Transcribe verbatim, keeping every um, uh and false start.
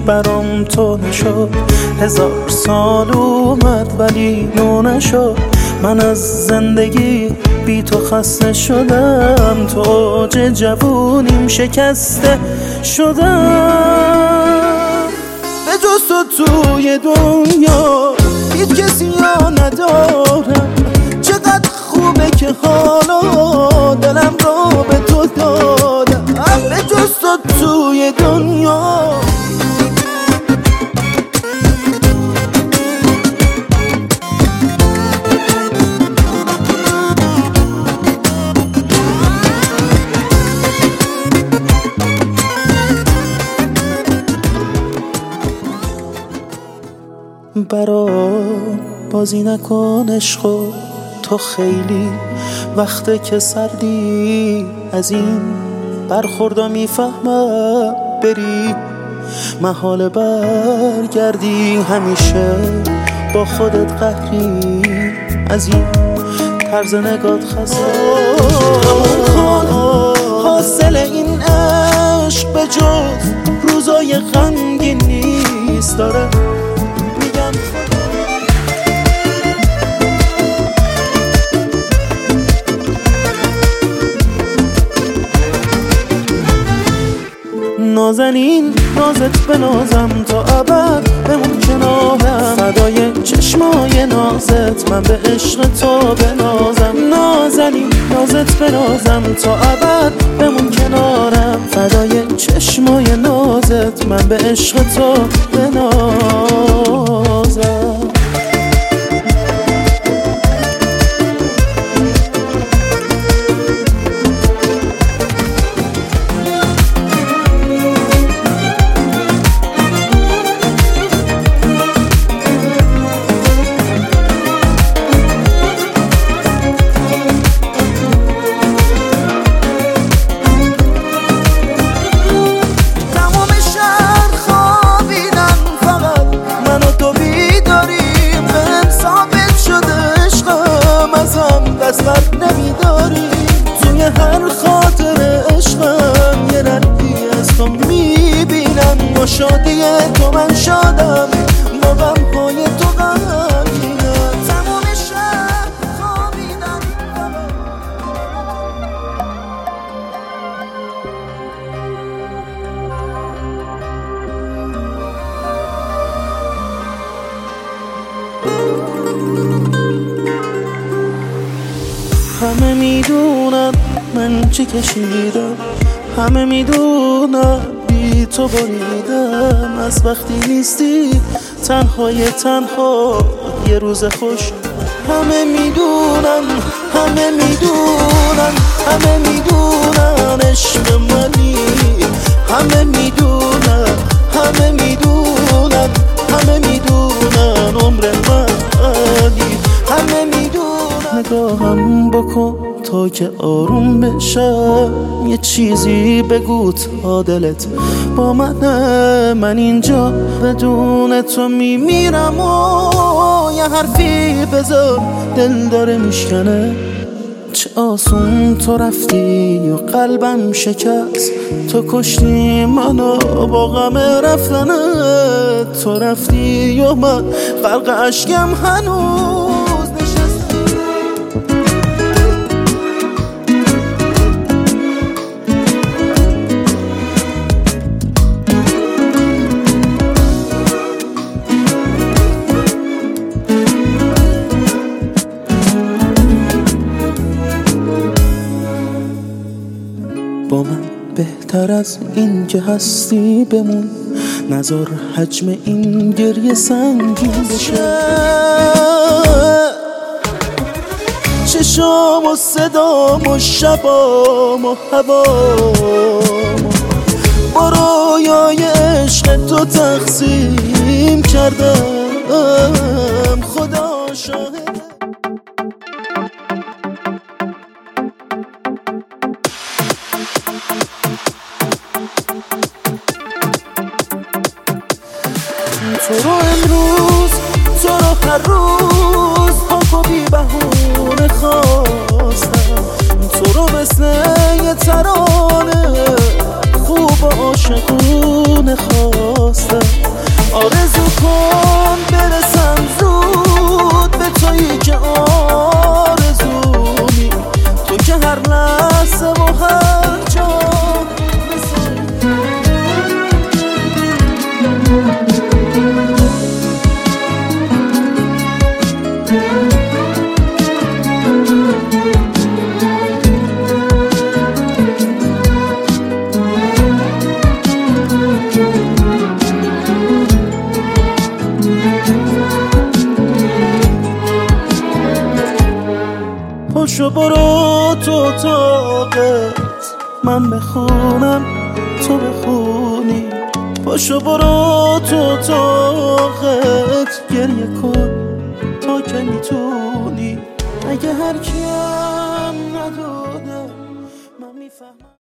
برام تو نشد. هزار سال اومد ولی نو نشد. من از زندگی بی تو خسته شدم، تو اوج جوونیم شکسته شدم. به جز تو توی دنیا هیچ کسی ها ندارم. چقدر خوبه که حالا دلم رو به تو دادم. به جز تو توی دنیا برا بازی نکن عشقو، تو خیلی وقته که سردی. از این برخوردا میفهمم بری محال برگردی. همیشه با خودت قهری، از این طرز نگات خسته. حاصل این عشق به جز روزای غمگین نیست. داره نازنین نازت بنازم تا ابد بمون کنارم. فدای چشمای نازت من به عشق تو بنازم. نازنین نازت بنازم تا ابد بمون کنارم. فدای چشمای نازت من به عشق تو بنازم. دستت نمیداری توی هر خاطر عشقم. یه ردی از تو میبینم، با شادی تو من شادم، با غمهای تو غمگینم. تمام شب خوابیدم همه میدونن من چی کشیدم، همه میدونن بی تو بریدم. از وقتی نیستی تنهای تنها یه روز خوش. همه میدونن همه میدونن همه میدونن عشق منی. همه میدونن همه میدونن همه میدونن عمر منی. همه میدونن نگاهم بکن تا که آروم بشم. یه چیزی بگو تا دلت با منه. من اینجا بدون تو میمیرم و یه حرفی بذار دل داره میشکنه. چه آسون تو رفتی و قلبم شکست. تو کشتی منو با غم رفتنت. تو رفتی و من غرق اشکم هنوز با من بهتر از این که هستی بمون. نذار حجم این گریه سنگین بشه. چشام و صدام و شبام و هوام با رویای عشق تو تقسیم کردم. خدا شاهد تو رو امروز، تو رو هر روز پاک و بی بهونه خواستم. تو رو مثل یه ترانه خوب و عاشقونه خواستم. آرزو کن برسم زود به تویی که آرزومی، تو که هر لحظه و هر جا پاشو برو تو اتاقت، من بخونم تو بخونی. پاشو برو تو اتاقت، گریه کن تا که میتونی. اگه هر کیم نداده من میفهمم.